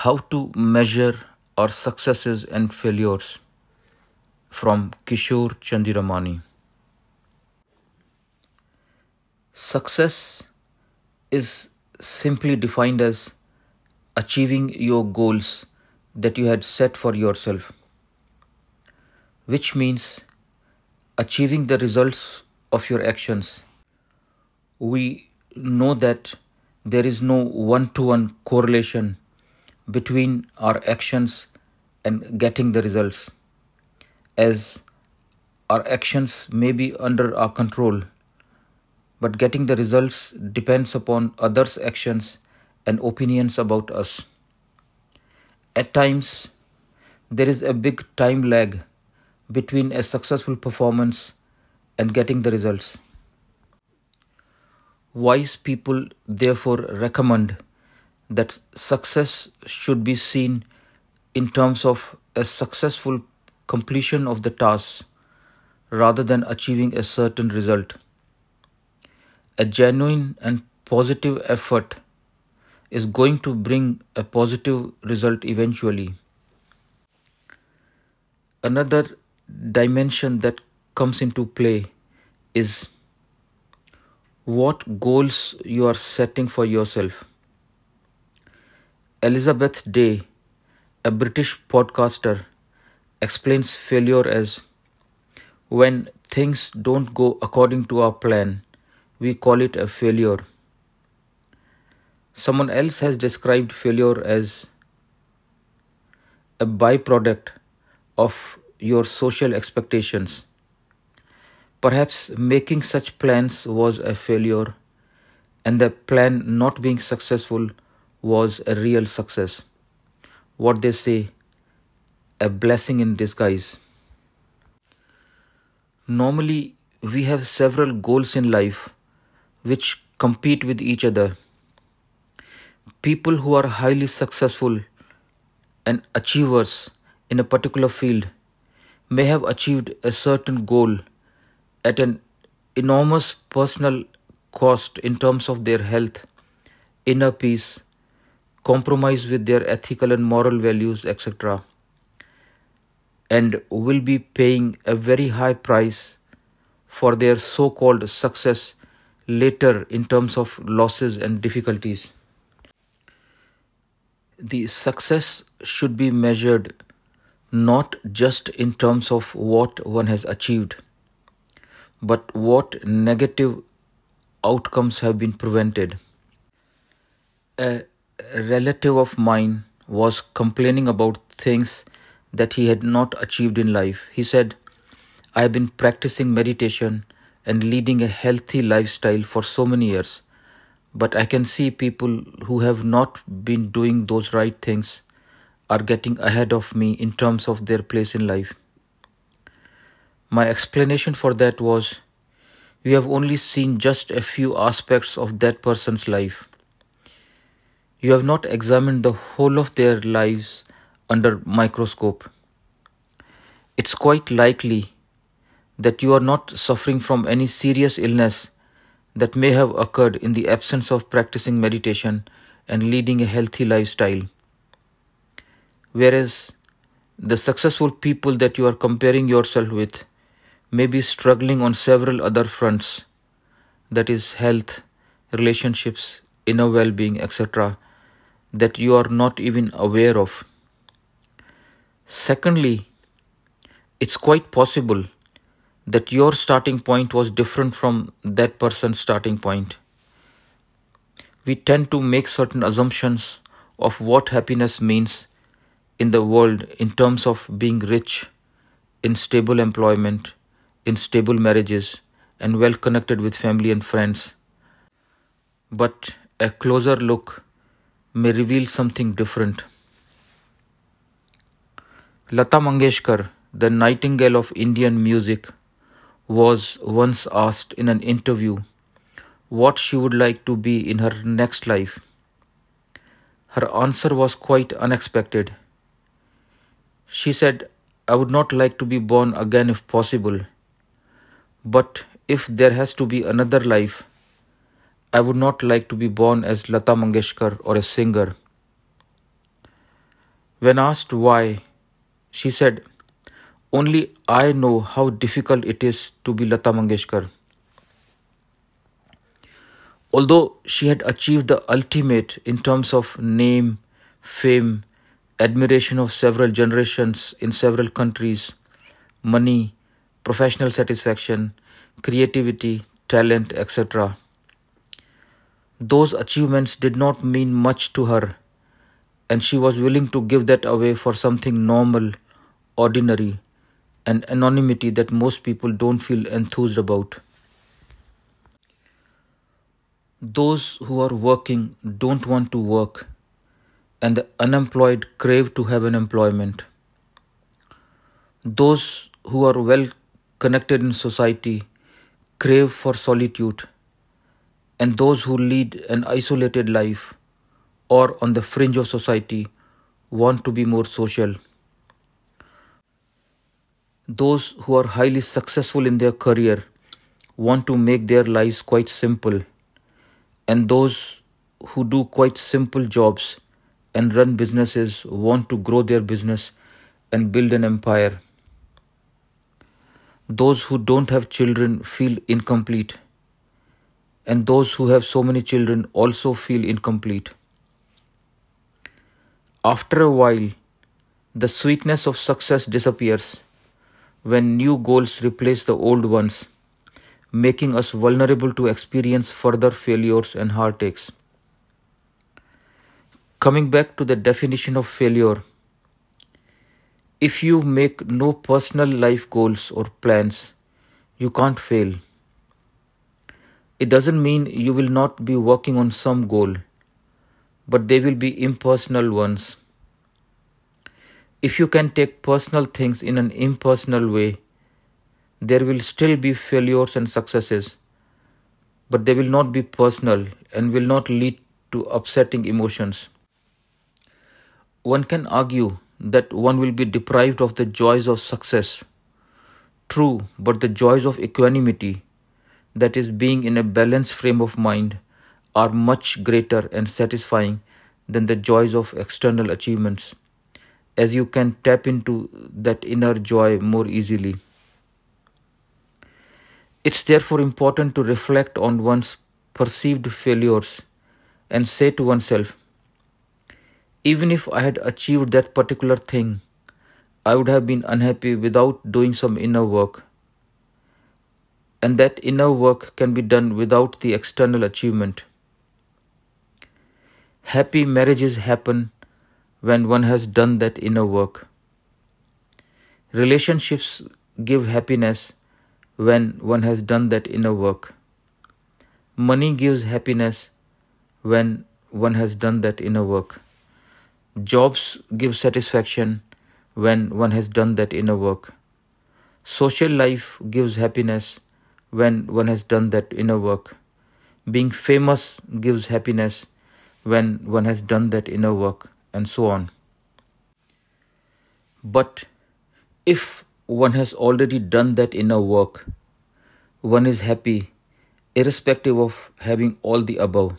How to measure our successes and failures from Kishore Chandiramani. Success is simply defined as achieving your goals that you had set for yourself, which means achieving the results of your actions. We know that there is no one-to-one correlation between our actions and getting the results, as our actions may be under our control, but getting the results depends upon others' actions and opinions about us. At times, there is a big time lag between a successful performance and getting the results. Wise people therefore recommend that success should be seen in terms of a successful completion of the task rather than achieving a certain result. A genuine and positive effort is going to bring a positive result eventually. Another dimension that comes into play is what goals you are setting for yourself. Elizabeth Day, a British podcaster, explains failure as when things don't go according to our plan, we call it a failure. Someone else has described failure as a byproduct of your social expectations. Perhaps making such plans was a failure, and the plan not being successful was a real success. What they say, a blessing in disguise. Normally, we have several goals in life which compete with each other. People who are highly successful and achievers in a particular field may have achieved a certain goal at an enormous personal cost in terms of their health, inner peace, compromise with their ethical and moral values, etc., and will be paying a very high price for their so-called success later in terms of losses and difficulties. The success should be measured not just in terms of what one has achieved, but what negative outcomes have been prevented. A relative of mine was complaining about things that he had not achieved in life. He said, I have been practicing meditation and leading a healthy lifestyle for so many years, but I can see people who have not been doing those right things are getting ahead of me in terms of their place in life. My explanation for that was, we have only seen just a few aspects of that person's life. You have not examined the whole of their lives under microscope. It's quite likely that you are not suffering from any serious illness that may have occurred in the absence of practicing meditation and leading a healthy lifestyle. Whereas the successful people that you are comparing yourself with may be struggling on several other fronts, that is health, relationships, inner well-being, etc., that you are not even aware of. Secondly, it's quite possible that your starting point was different from that person's starting point. We tend to make certain assumptions of what happiness means in the world in terms of being rich, in stable employment, in stable marriages, and well connected with family and friends. But a closer look may reveal something different. Lata Mangeshkar, the nightingale of Indian music, was once asked in an interview what she would like to be in her next life. Her answer was quite unexpected. She said, I would not like to be born again if possible, but if there has to be another life, I would not like to be born as Lata Mangeshkar or a singer. When asked why, she said, "Only I know how difficult it is to be Lata Mangeshkar." Although she had achieved the ultimate in terms of name, fame, admiration of several generations in several countries, money, professional satisfaction, creativity, talent, etc., those achievements did not mean much to her, and she was willing to give that away for something normal, ordinary, and anonymity that most people don't feel enthused about. Those who are working don't want to work, and the unemployed crave to have an employment. Those who are well connected in society crave for solitude, and those who lead an isolated life or on the fringe of society want to be more social. Those who are highly successful in their career want to make their lives quite simple, and those who do quite simple jobs and run businesses want to grow their business and build an empire. Those who don't have children feel incomplete, and those who have so many children also feel incomplete. After a while, the sweetness of success disappears when new goals replace the old ones, making us vulnerable to experience further failures and heartaches. Coming back to the definition of failure, if you make no personal life goals or plans, you can't fail. It doesn't mean you will not be working on some goal, but they will be impersonal ones. If you can take personal things in an impersonal way, there will still be failures and successes, but they will not be personal and will not lead to upsetting emotions. One can argue that one will be deprived of the joys of success. True, but the joys of equanimity, that is, being in a balanced frame of mind, are much greater and satisfying than the joys of external achievements, as you can tap into that inner joy more easily. It's therefore important to reflect on one's perceived failures and say to oneself, even if I had achieved that particular thing, I would have been unhappy without doing some inner work. And that inner work can be done without the external achievement. Happy marriages happen when one has done that inner work. Relationships give happiness when one has done that inner work. Money gives happiness when one has done that inner work. Jobs give satisfaction when one has done that inner work. Social life gives happiness when one has done that inner work. Being famous gives happiness when one has done that inner work, and so on. But if one has already done that inner work, one is happy irrespective of having all the above.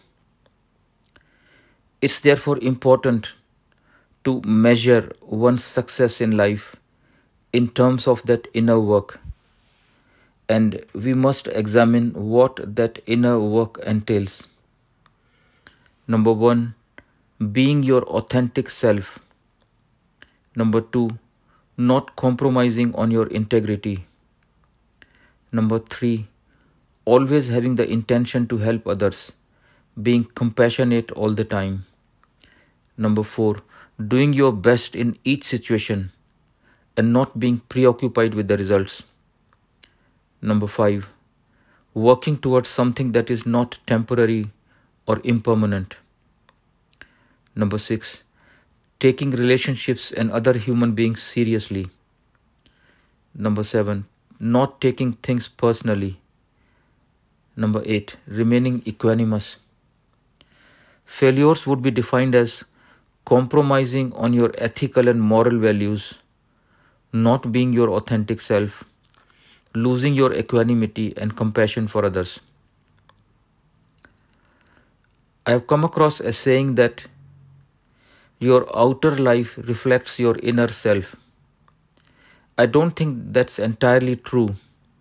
It's therefore important to measure one's success in life in terms of that inner work, and we must examine what that inner work entails. Number 1, being your authentic self. Number 2, not compromising on your integrity. Number 3, always having the intention to help others, being compassionate all the time. Number 4, doing your best in each situation and not being preoccupied with the results. Number 5, working towards something that is not temporary or impermanent. Number 6, taking relationships and other human beings seriously. Number 7, not taking things personally. Number 8, remaining equanimous. Failures would be defined as compromising on your ethical and moral values, not being your authentic self, losing your equanimity and compassion for others. I have come across a saying that Your outer life reflects your inner self. I don't think that's entirely true,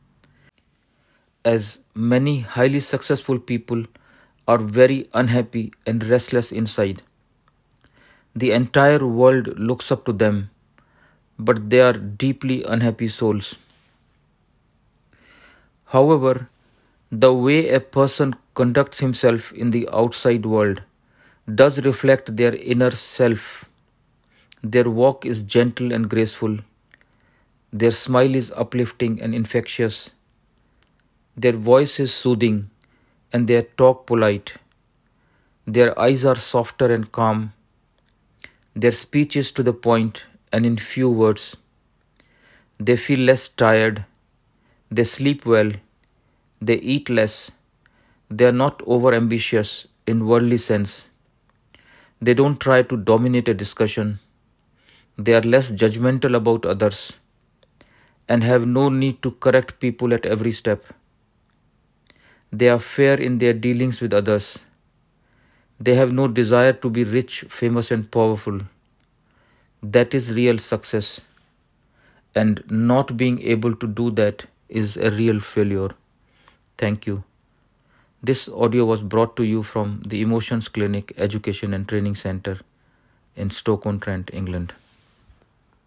as many highly successful people are very unhappy and restless inside. The entire world looks up to them, but they are deeply unhappy souls. However, the way a person conducts himself in the outside world does reflect their inner self. Their walk is gentle and graceful, their smile is uplifting and infectious, their voice is soothing, and their talk polite. Their eyes are softer and calm, their speech is to the point and in few words. They feel less tired, they sleep well, they eat less, they are not over ambitious in worldly sense. They don't try to dominate a discussion, they are less judgmental about others, and have no need to correct people at every step. They are fair in their dealings with others. They have no desire to be rich, famous, and powerful. That is real success. And not being able to do that is a real failure. Thank you. This audio was brought to you from the Emotions Clinic Education and Training Center in Stoke-on-Trent, England.